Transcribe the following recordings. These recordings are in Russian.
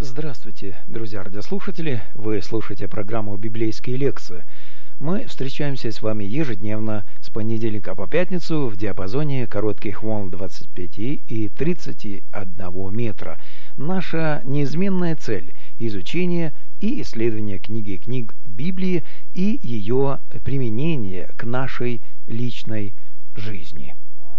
Здравствуйте, друзья радиослушатели! Вы слушаете программу «Библейские лекции». Мы встречаемся с вами ежедневно с понедельника по пятницу в диапазоне коротких волн 25 и 31 метра. Наша неизменная цель – изучение и исследование книг Библии и ее применение к нашей личной жизни.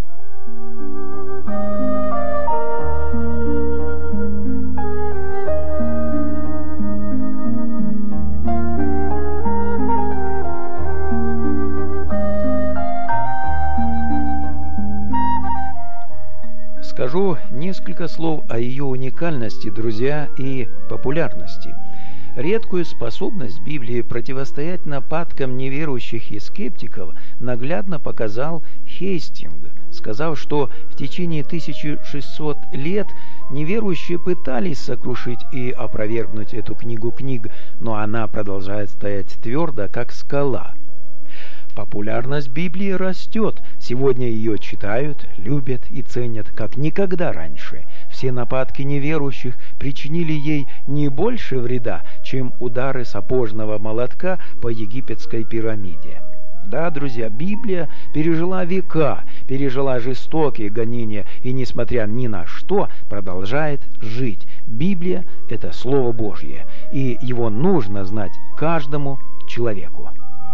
Скажу несколько слов о ее уникальности, друзья, и популярности. Редкую способность Библии противостоять нападкам неверующих и скептиков наглядно показал Хейстинг, сказав, что в течение 1600 лет неверующие пытались сокрушить и опровергнуть эту книгу книг, но она продолжает стоять твердо, как скала. Популярность Библии растет. Сегодня ее читают, любят и ценят, как никогда раньше. Все нападки неверующих причинили ей не больше вреда, чем удары сапожного молотка по египетской пирамиде. Да, друзья, Библия пережила века, пережила жестокие гонения и, несмотря ни на что, продолжает жить. Библия – это Слово Божье, и его нужно знать каждому человеку.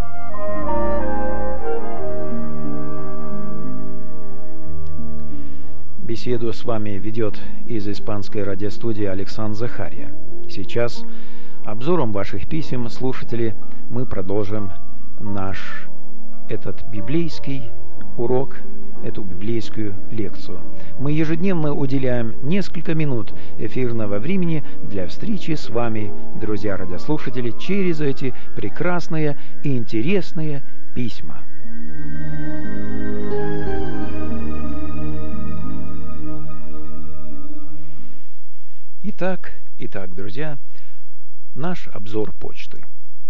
Беседу с вами ведет из испанской радиостудии Александр Захария. Сейчас обзором ваших писем, слушатели, мы продолжим этот библейский урок, эту библейскую лекцию. Мы ежедневно уделяем несколько минут эфирного времени для встречи с вами, друзья радиослушатели, через эти прекрасные и интересные письма. Итак, друзья, наш обзор почты.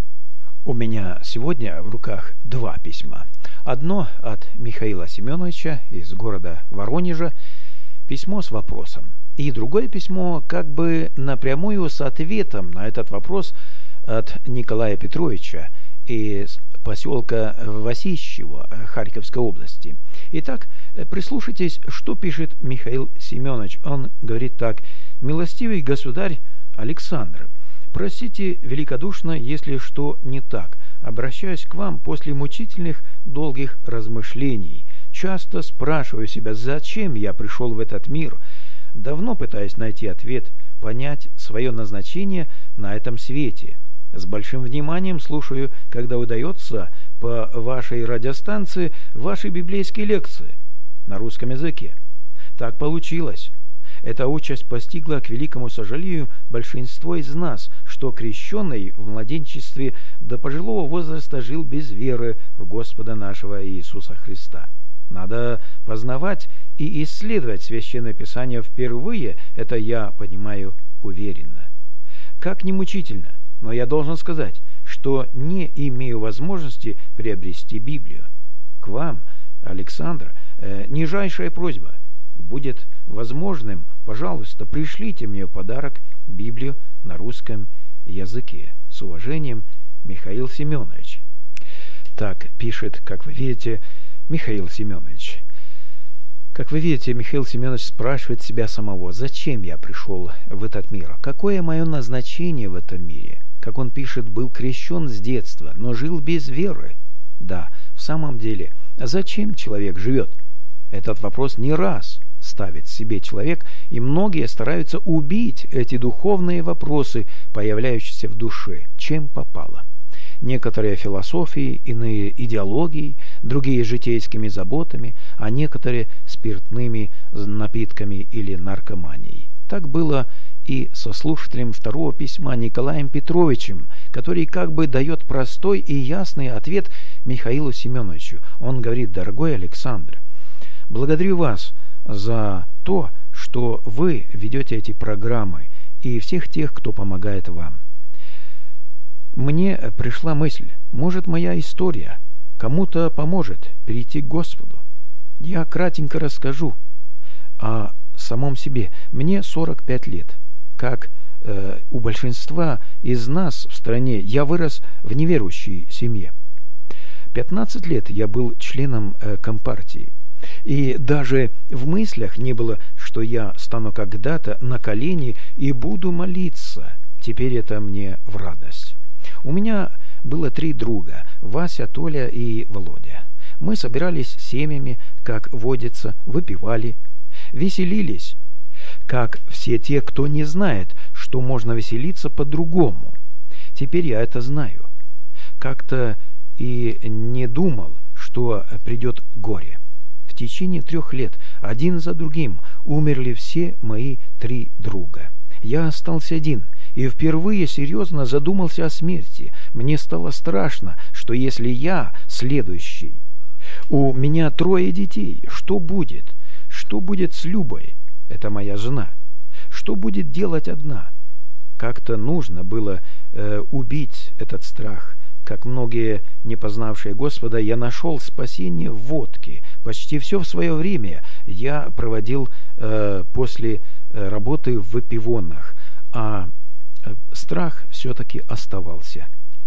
У меня сегодня в руках два письма. Одно от Михаила Семеновича из города Воронежа, письмо с вопросом. И другое письмо как бы напрямую с ответом на этот вопрос от Николая Петровича из поселка Васищево Харьковской области. Итак, прислушайтесь, что пишет Михаил Семенович. Он говорит так: «Милостивый государь Александр, простите великодушно, если что не так. Обращаюсь к вам после мучительных долгих размышлений. Часто спрашиваю себя, зачем я пришел в этот мир. Давно пытаюсь найти ответ, понять свое назначение на этом свете. С большим вниманием слушаю, когда удается по вашей радиостанции ваши библейские лекции на русском языке. Так получилось. Эта участь постигла, к великому сожалению, большинство из нас, что крещенный в младенчестве до пожилого возраста жил без веры в Господа нашего Иисуса Христа. Надо познавать и исследовать Священное Писание впервые, это я понимаю уверенно. Как ни мучительно, но я должен сказать, что не имею возможности приобрести Библию. К вам, Александр, нижайшая просьба. Будет возможным, пожалуйста, пришлите мне в подарок Библию на русском языке. С уважением, Михаил Семенович». Так пишет, как вы видите, Михаил Семенович. Как вы видите, Михаил Семенович спрашивает себя самого, зачем я пришел в этот мир, какое мое назначение в этом мире. Как он пишет, был крещен с детства, но жил без веры. Да, в самом деле, зачем человек живет? Этот вопрос не раз ставит себе человек, и многие стараются убить эти духовные вопросы, появляющиеся в душе, чем попало. Некоторые философией, иные идеологией, другие житейскими заботами, а некоторые спиртными напитками или наркоманией. Так было и со слушателем второго письма Николаем Петровичем, который как бы дает простой и ясный ответ Михаилу Семеновичу. Он говорит: «Дорогой Александр, благодарю вас за то, что вы ведете эти программы и всех тех, кто помогает вам. Мне пришла мысль, может, моя история кому-то поможет перейти к Господу. Я кратенько расскажу о самом себе. Мне 45 лет. Как большинства из нас в стране я вырос в неверующей семье. 15 лет я был членом Компартии. И даже в мыслях не было, что я стану когда-то на колени и буду молиться. Теперь это мне в радость. У меня было 3 друга – Вася, Толя и Володя. Мы собирались семьями, как водится, выпивали, веселились, как все те, кто не знает, что можно веселиться по-другому. Теперь я это знаю. Как-то и не думал, что придет горе. В течение 3 лет, один за другим, умерли все мои 3 друга. Я остался один и впервые серьезно задумался о смерти. Мне стало страшно, что если я следующий. У меня 3 детей. Что будет? Что будет с Любой? Это моя жена. Что будет делать одна? Как-то нужно было убить этот страх. Как многие, не познавшие Господа, я нашел спасение в водке. Почти все в свое время я проводил после работы в выпивонах, а страх все-таки оставался.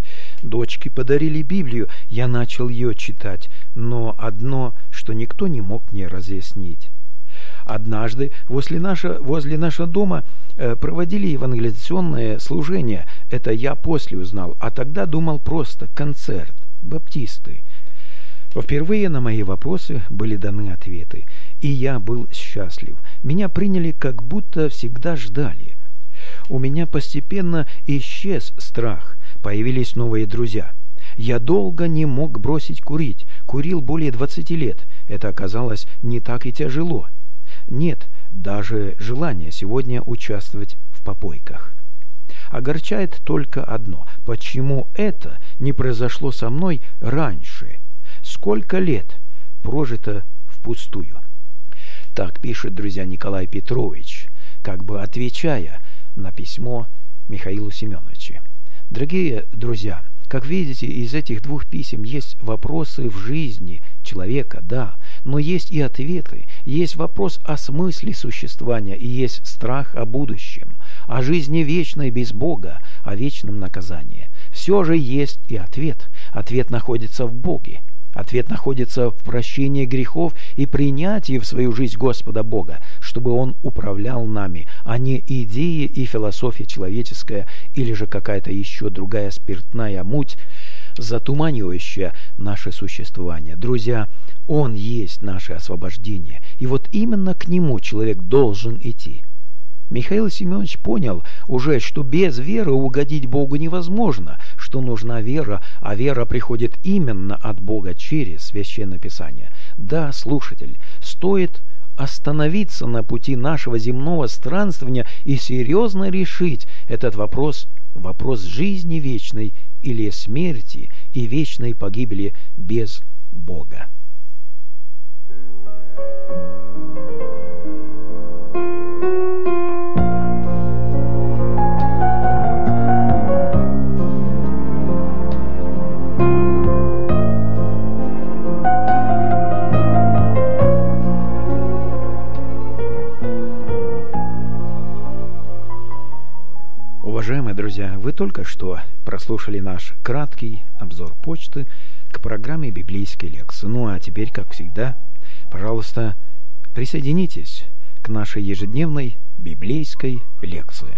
Дочки подарили Библию, я начал ее читать, но одно, что никто не мог мне разъяснить. Однажды возле нашего дома проводили евангелизационное служение. Это я после узнал, а тогда думал просто концерт, баптисты. Впервые на мои вопросы были даны ответы, и я был счастлив. Меня приняли, как будто всегда ждали. У меня постепенно исчез страх, появились новые друзья. Я долго не мог бросить курить, курил более 20 лет. Это оказалось не так и тяжело. Нет даже желания сегодня участвовать в попойках. Огорчает только одно: почему это не произошло со мной раньше? Сколько лет прожито впустую? Так пишет, друзья, Николай Петрович, как бы отвечая на письмо Михаилу Семеновичу. Дорогие друзья, как видите, из этих 2 писем есть вопросы в жизни человека, да, но есть и ответы. Есть вопрос о смысле существования, и есть страх о будущем, о жизни вечной без Бога, о вечном наказании. Все же есть и ответ. Ответ находится в Боге. Ответ находится в прощении грехов и принятии в свою жизнь Господа Бога, чтобы Он управлял нами, а не идеи и философия человеческая или же какая-то еще другая спиртная муть, затуманивающая наше существование. Друзья, Он есть наше освобождение, и вот именно к Нему человек должен идти. Михаил Семенович понял уже, что без веры угодить Богу невозможно, что нужна вера, а вера приходит именно от Бога через Священное Писание. Да, слушатель, стоит остановиться на пути нашего земного странствования и серьезно решить этот вопрос жизни вечной или смерти и вечной погибели без Бога. Уважаемые друзья, вы только что прослушали наш краткий обзор почты к программе библейской лекции. Ну а теперь, как всегда, пожалуйста, присоединитесь к нашей ежедневной библейской лекции.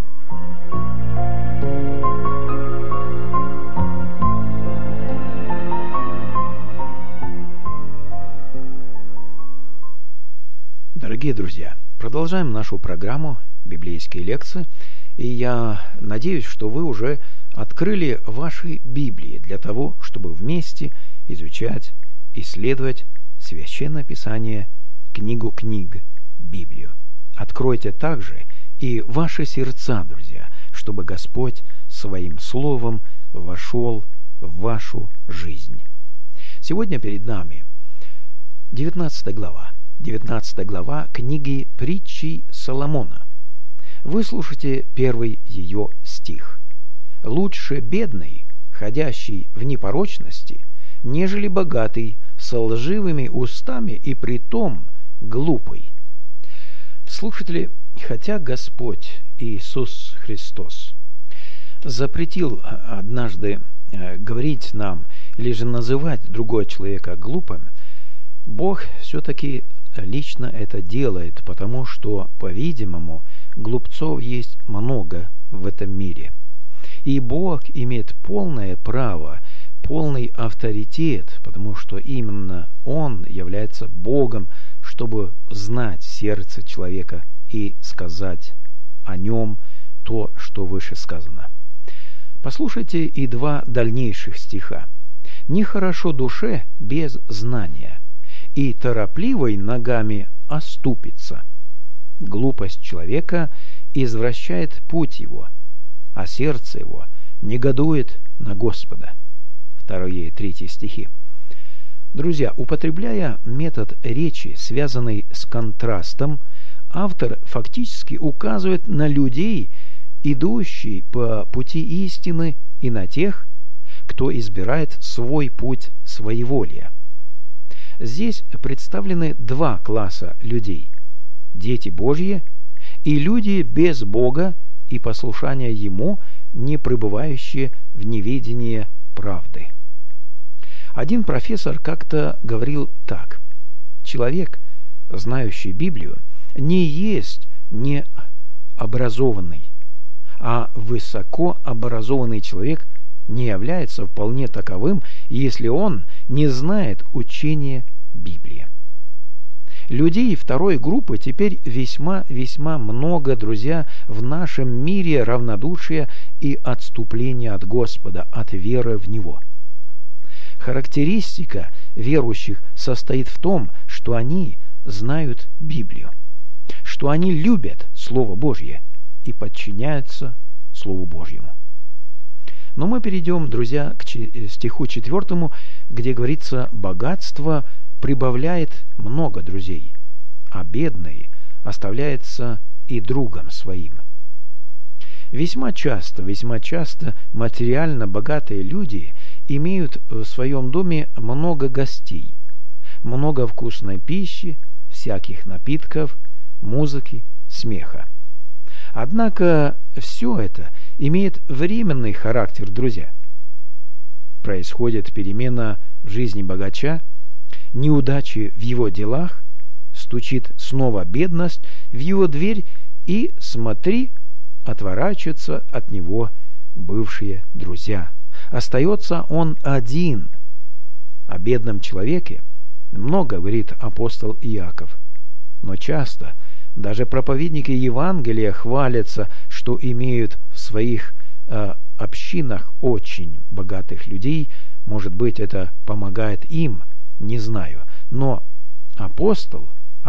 Дорогие друзья, продолжаем нашу программу библейские лекции. И я надеюсь, что вы уже открыли ваши Библии для того, чтобы вместе изучать, исследовать Священное Писание, книгу книг, Библию. Откройте также и ваши сердца, друзья, чтобы Господь своим Словом вошел в вашу жизнь. Сегодня перед нами 19 глава книги «Притчи Соломона». Выслушайте первый ее стих. «Лучше бедный, ходящий в непорочности, нежели богатый, со лживыми устами и притом глупый». Слушатели, хотя Господь Иисус Христос запретил однажды говорить нам или же называть другого человека глупым, Бог все-таки лично это делает, потому что, по-видимому, глупцов есть много в этом мире. И Бог имеет полное право, полный авторитет, потому что именно Он является Богом, чтобы знать сердце человека и сказать о нем то, что выше сказано. Послушайте и 2 дальнейших стиха. «Нехорошо душе без знания, и торопливой ногами оступится. Глупость человека извращает путь его, а сердце его негодует на Господа». 2 и 3 стихи. Друзья, употребляя метод речи, связанный с контрастом, автор фактически указывает на людей, идущие по пути истины, и на тех, кто избирает свой путь своеволия. Здесь представлены 2 класса людей: дети Божьи и люди без Бога и послушания Ему, не пребывающие в неведении правды. Один профессор как-то говорил так: человек, знающий Библию, не есть необразованный, а высокообразованный человек не является вполне таковым, если он не знает учения Библии. Людей второй группы теперь весьма много, друзья, в нашем мире равнодушия и отступления от Господа, от веры в Него. Характеристика верующих состоит в том, что они знают Библию, что они любят Слово Божье и подчиняются Слову Божьему. Но мы перейдем, друзья, к стиху 4, где говорится: «Богатство прибавляет много друзей, а бедный оставляется и другом своим». Весьма часто материально богатые люди имеют в своем доме много гостей, много вкусной пищи, всяких напитков, музыки, смеха. Однако все это имеет временный характер, друзья. Происходит перемена в жизни богача, неудачи в его делах, стучит снова бедность в его дверь, и, смотри, отворачиваются от него бывшие друзья. Остается он один. О бедном человеке много говорит апостол Иаков, но часто даже проповедники Евангелия хвалятся, что имеют в своих общинах очень богатых людей. Может быть, это помогает им, не знаю. Но апостол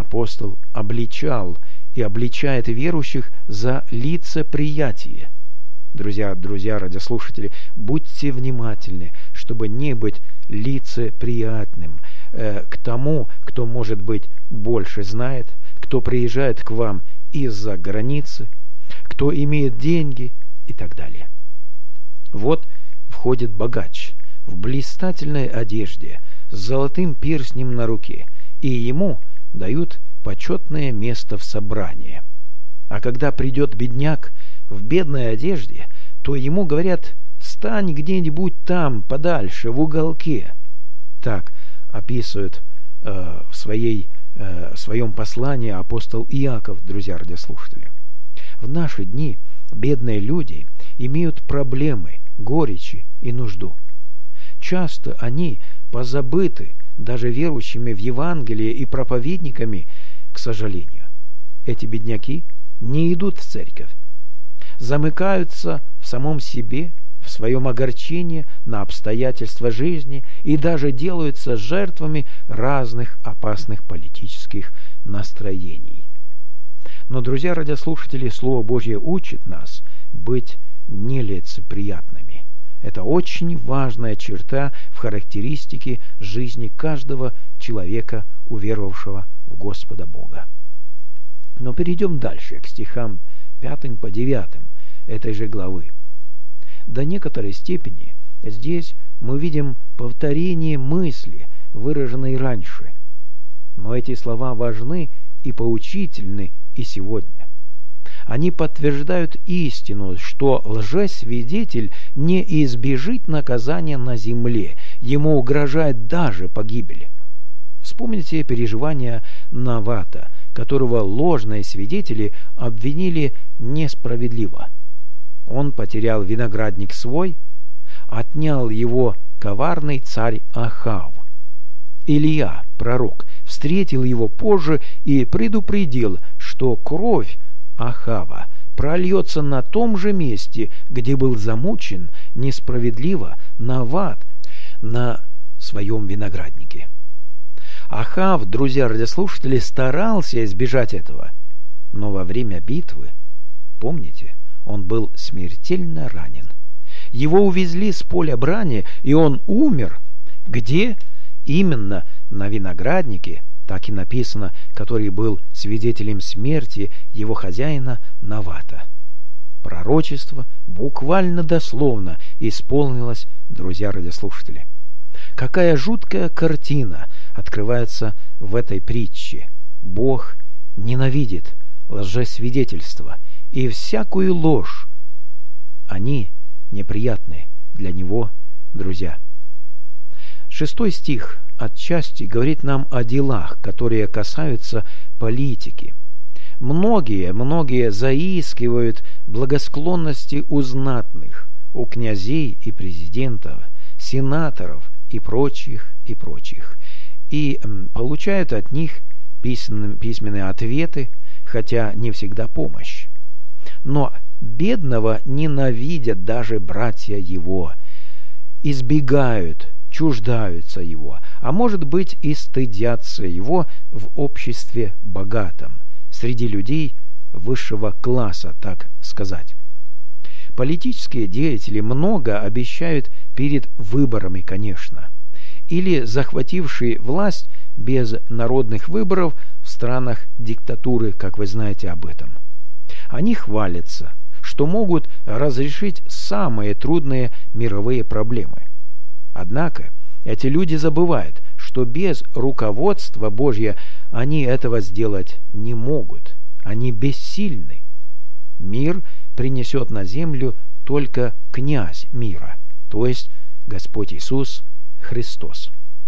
обличал и обличает верующих за лицеприятие. Друзья, радиослушатели, будьте внимательны, чтобы не быть лицеприятным к тому, кто, может быть, больше знает, кто приезжает к вам из-за границы, кто имеет деньги и так далее. Вот входит богач в блистательной одежде с золотым перстнем на руке, и ему дают почетное место в собрании. А когда придет бедняк в бедной одежде, то ему говорят: «Стань где-нибудь там, подальше, в уголке». Так описывает в своем послании апостол Иаков, друзья радиослушатели. В наши дни бедные люди имеют проблемы, горечи и нужду. Часто они позабыты даже верующими в Евангелие и проповедниками, к сожалению. Эти бедняки не идут в церковь, замыкаются в самом себе, в своем огорчении на обстоятельства жизни и даже делаются жертвами разных опасных политических настроений. Но, друзья радиослушатели, Слово Божье учит нас быть нелицеприятными. Это очень важная черта в характеристике жизни каждого человека, уверовавшего в Господа Бога. Но перейдем дальше, к стихам 5 по 9 этой же главы. До некоторой степени здесь мы видим повторение мысли, выраженной раньше. Но эти слова важны и поучительны и сегодня. Они подтверждают истину, что лжесвидетель не избежит наказания на земле, ему угрожает даже погибель. Вспомните переживания Навата, которого ложные свидетели обвинили несправедливо. Он потерял виноградник свой, отнял его коварный царь Ахав. Илия, пророк, встретил его позже и предупредил, что кровь Ахава прольется на том же месте, где был замучен несправедливо Нават на своем винограднике. Ахав, друзья радиослушатели, старался избежать этого, но во время битвы, помните, он был смертельно ранен. Его увезли с поля брани, и он умер. Где? Именно на винограднике, так и написано, который был свидетелем смерти его хозяина Навата. Пророчество буквально дословно исполнилось, друзья радиослушатели. Какая жуткая картина открывается в этой притче. Бог ненавидит лжесвидетельство и всякую ложь. Они неприятны для Него, друзья. 6 стих отчасти говорит нам о делах, которые касаются политики. Многие заискивают благосклонности у знатных, у князей и президентов, сенаторов и прочих, и получают от них письменные ответы, хотя не всегда помощь. Но бедного ненавидят даже братья его, избегают, чуждаются его, а может быть и стыдятся его в обществе богатом, среди людей высшего класса, так сказать. Политические деятели много обещают перед выборами, конечно, или захватившие власть без народных выборов в странах диктатуры, как вы знаете об этом. Они хвалятся, что могут разрешить самые трудные мировые проблемы. Однако эти люди забывают, что без руководства Божьего они этого сделать не могут. Они бессильны. Мир принесет на землю только князь мира, то есть Господь Иисус Христос.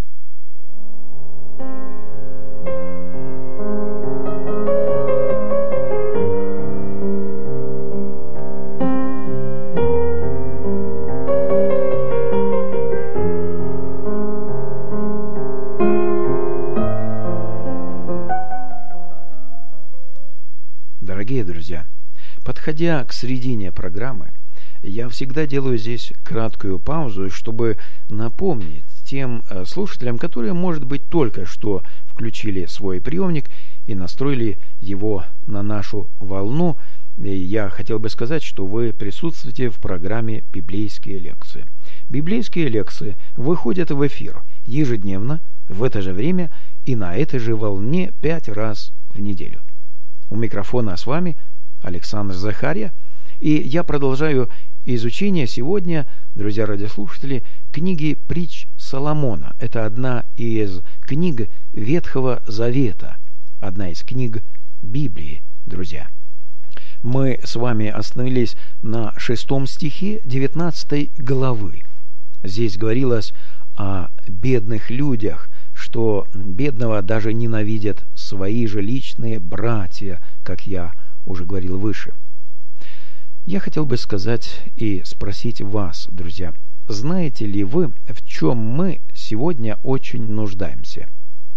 Дорогие друзья, подходя к середине программы, я всегда делаю здесь краткую паузу, чтобы напомнить тем слушателям, которые, может быть, только что включили свой приемник и настроили его на нашу волну. И я хотел бы сказать, что вы присутствуете в программе «Библейские лекции». Библейские лекции выходят в эфир ежедневно, в это же время и на этой же волне 5 раз в неделю. У микрофона с вами Александр Захарья, и я продолжаю изучение сегодня, друзья радиослушатели, книги «Притч Соломона». Это одна из книг Ветхого Завета, одна из книг Библии, друзья. Мы с вами остановились на 6 стихе 19 главы. Здесь говорилось о бедных людях, что бедного даже ненавидят свои же личные братья, как я уже говорил выше. Я хотел бы сказать и спросить вас, друзья, знаете ли вы, в чем мы сегодня очень нуждаемся?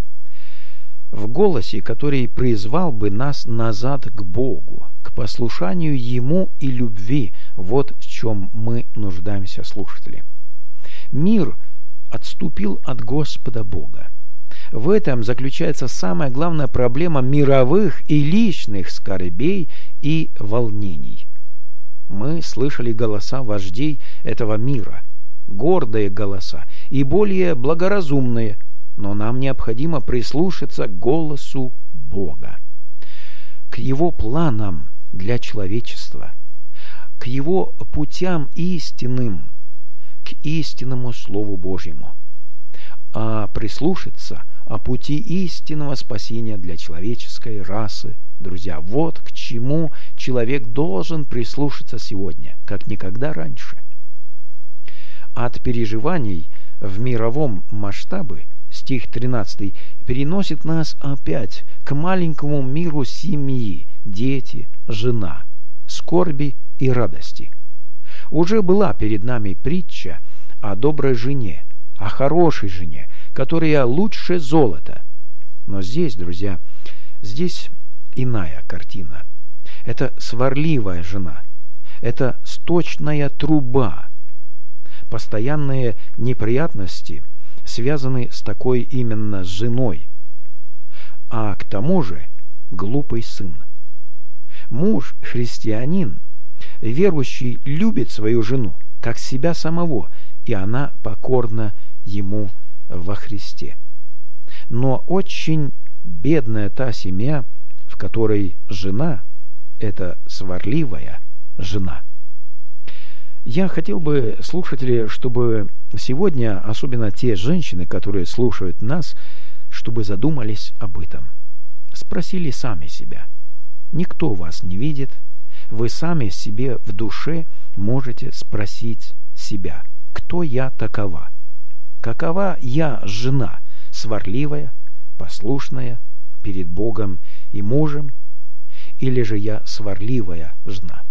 В голосе, который призвал бы нас назад к Богу, к послушанию Ему и любви. Вот в чем мы нуждаемся, слушатели. Мир отступил от Господа Бога. В этом заключается самая главная проблема мировых и личных скорбей и волнений. Мы слышали голоса вождей этого мира, гордые голоса и более благоразумные, но нам необходимо прислушаться к голосу Бога, к Его планам для человечества, к Его путям истинным, к истинному Слову Божьему, а прислушаться о пути истинного спасения для человеческой расы друзья, вот к чему человек должен прислушаться сегодня, как никогда раньше. От переживаний в мировом масштабе стих 13 переносит нас опять к маленькому миру семьи, дети, жена, скорби и радости. Уже была перед нами притча о доброй жене, о хорошей жене, которая лучше золота. Но здесь, друзья, здесь иная картина. Это сварливая жена, это сточная труба. Постоянные неприятности связаны с такой именно женой, а к тому же глупый сын. Муж, христианин, верующий, любит свою жену, как себя самого, и она покорна ему во Христе. Но очень бедная та семья, в которой жена – это сварливая жена. Я хотел бы, слушатели, чтобы сегодня, особенно те женщины, которые слушают нас, чтобы задумались об этом. Спросили сами себя. Никто вас не видит. Вы сами себе в душе можете спросить себя, кто я такова? Какова я жена, сварливая, послушная перед Богом и мужем? Или же я сварливая жена?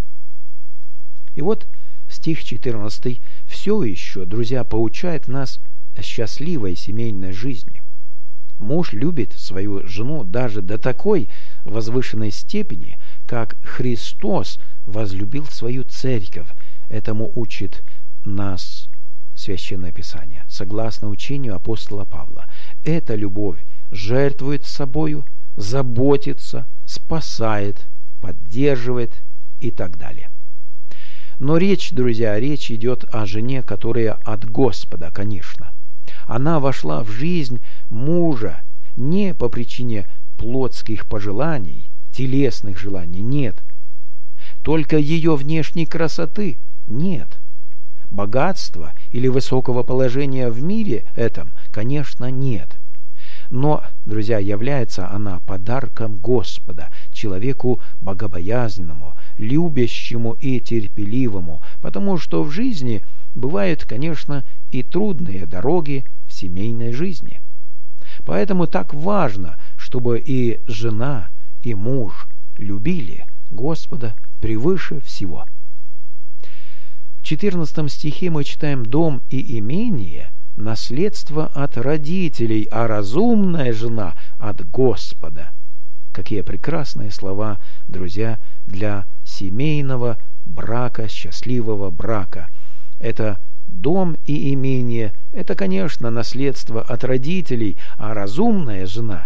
И вот стих 14 все еще, друзья, поучает нас о счастливой семейной жизни. Муж любит свою жену даже до такой возвышенной степени, как Христос возлюбил свою церковь. Этому учит нас Священное Писание, согласно учению апостола Павла. Эта любовь жертвует собою, заботится, спасает, поддерживает и так далее. Но речь, друзья, речь идет о жене, которая от Господа, конечно. Она вошла в жизнь мужа не по причине плотских пожеланий, телесных желаний, нет. Только ее внешней красоты нет. Богатства или высокого положения в мире этом, конечно, нет. Но, друзья, является она подарком Господа, человеку богобоязненному, любящему и терпеливому, потому что в жизни бывают, конечно, и трудные дороги в семейной жизни. Поэтому так важно, чтобы и жена, и муж любили Господа превыше всего. В 14 стихе мы читаем: «Дом и имение – наследство от родителей, а разумная жена – от Господа». Какие прекрасные слова, друзья, для семейного брака, счастливого брака. Это дом и имение – это, конечно, наследство от родителей, а разумная жена,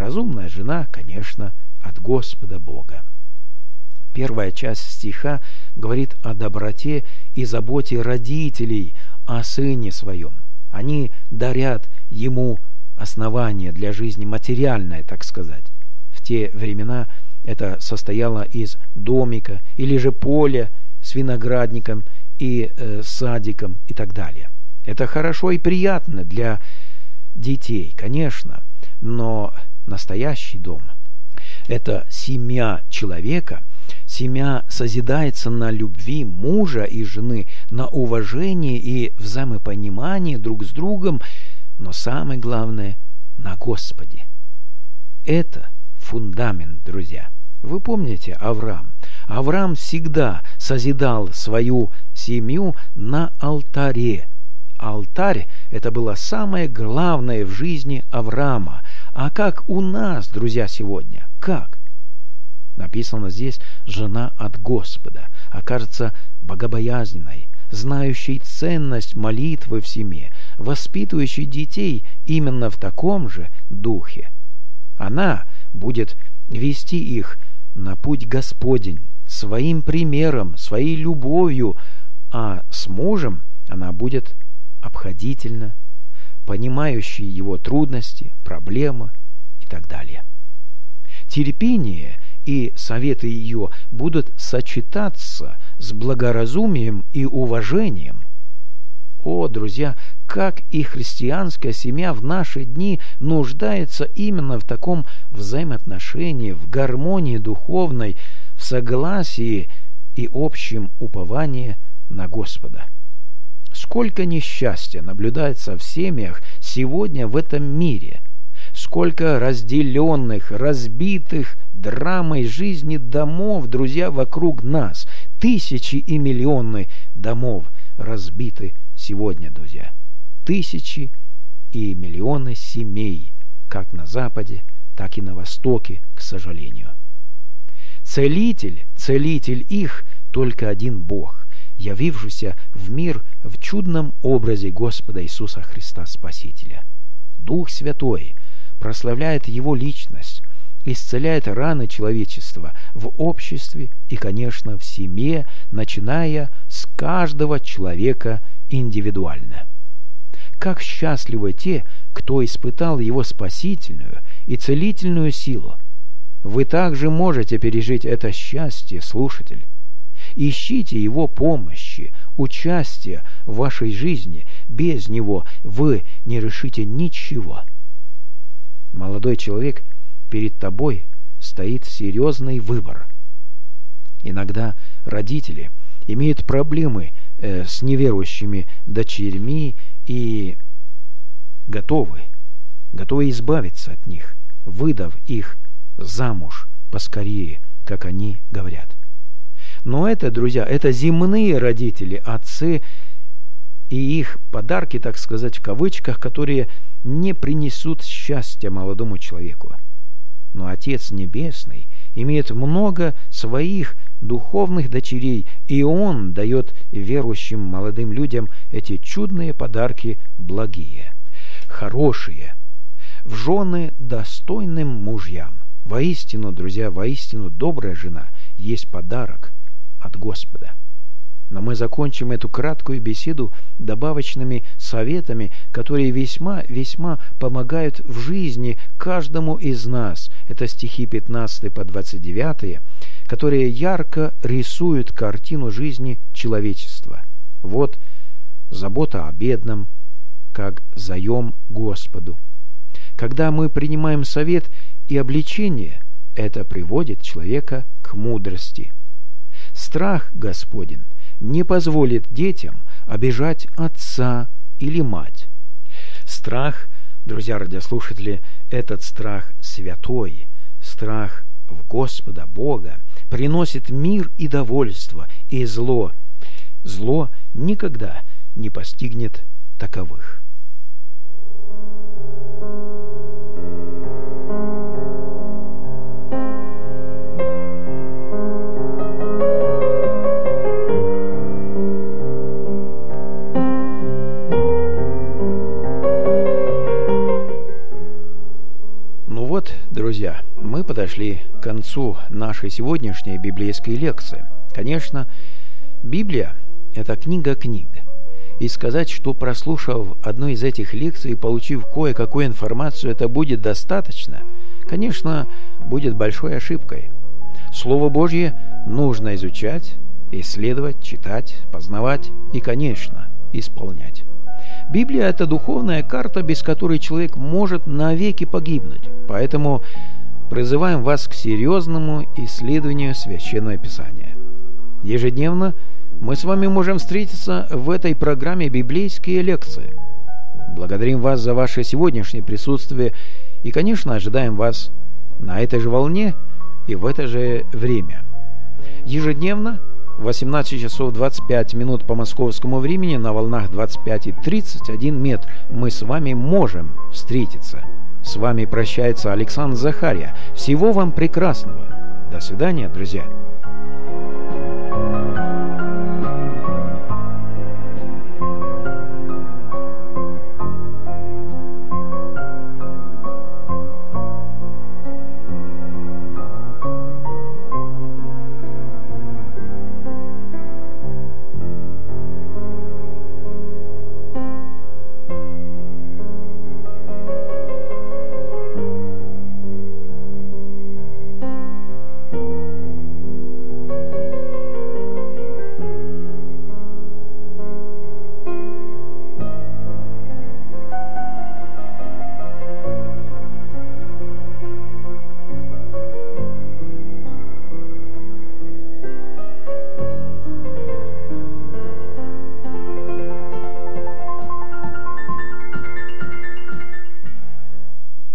конечно, от Господа Бога. Первая часть стиха говорит о доброте и заботе родителей о сыне своем. Они дарят ему основание для жизни, материальное, так сказать. В те времена это состояло из домика или же поля с виноградником и садиком и так далее. Это хорошо и приятно для детей, конечно, но настоящий дом – это семья человека. Семья созидается на любви мужа и жены, на уважении и взаимопонимании друг с другом, но самое главное – на Господе. Это фундамент, друзья. Вы помните Авраам? Авраам всегда созидал свою семью на алтаре. Алтарь – это было самое главное в жизни Авраама. А как у нас, друзья, сегодня? Как? Написано здесь: жена от Господа, окажется богобоязненной, знающей ценность молитвы в семье, воспитывающей детей именно в таком же духе. Она будет вести их на путь Господень своим примером, своей любовью, а с мужем она будет обходительна, понимающей его трудности, проблемы и так далее. Терпение и советы ее будут сочетаться с благоразумием и уважением. О, друзья, как и христианская семья в наши дни нуждается именно в таком взаимоотношении, в гармонии духовной, в согласии и общем уповании на Господа. Сколько несчастья наблюдается в семьях сегодня в этом мире, сколько разделенных, разбитых драмой жизни домов, друзья, вокруг нас. Тысячи и миллионы домов разбиты сегодня, друзья. Тысячи и миллионы семей, как на Западе, так и на Востоке, к сожалению. Целитель их только один Бог, явившийся в мир в чудном образе Господа Иисуса Христа Спасителя. Дух Святой прославляет Его личность, исцеляет раны человечества в обществе и, конечно, в семье, начиная с каждого человека индивидуально. Как счастливы те, кто испытал Его спасительную и целительную силу. Вы также можете пережить это счастье, слушатель. Ищите Его помощи, участия в вашей жизни. Без Него вы не решите ничего. Молодой человек, перед тобой стоит серьезный выбор. Иногда родители имеют проблемы с неверующими дочерьми и готовы избавиться от них, выдав их замуж поскорее, как они говорят. Но это, друзья, это земные родители, отцы и их подарки, так сказать, в кавычках, которые не принесут счастья молодому человеку. Но Отец Небесный имеет много своих духовных дочерей, и Он дает верующим молодым людям эти чудные подарки благие, хорошие, в жены достойным мужьям. Воистину, друзья, воистину добрая жена есть подарок от Господа. Но мы закончим эту краткую беседу добавочными советами, которые весьма помогают в жизни каждому из нас. Это стихи 15 по 29, которые ярко рисуют картину жизни человечества. Вот забота о бедном, как заем Господу. Когда мы принимаем совет и обличение, это приводит человека к мудрости. Страх Господень не позволит детям обижать отца или мать. Страх, друзья радиослушатели, этот страх святой, страх в Господа Бога приносит мир и довольство, и зло никогда не постигнет таковых. Друзья, мы подошли к концу нашей сегодняшней библейской лекции. Конечно, Библия – это книга книг. И сказать, что прослушав одну из этих лекций и получив кое-какую информацию, это будет достаточно, конечно, будет большой ошибкой. Слово Божье нужно изучать, исследовать, читать, познавать и, конечно, исполнять. Библия – это духовная карта, без которой человек может навеки погибнуть. Поэтому призываем вас к серьезному исследованию Священного Писания. Ежедневно мы с вами можем встретиться в этой программе «Библейские лекции». Благодарим вас за ваше сегодняшнее присутствие и, конечно, ожидаем вас на этой же волне и в это же время. Ежедневно в 18 часов 25 минут по московскому времени на волнах 25 и 31 метр мы с вами можем встретиться. С вами прощается Александр Захария. Всего вам прекрасного. До свидания, друзья.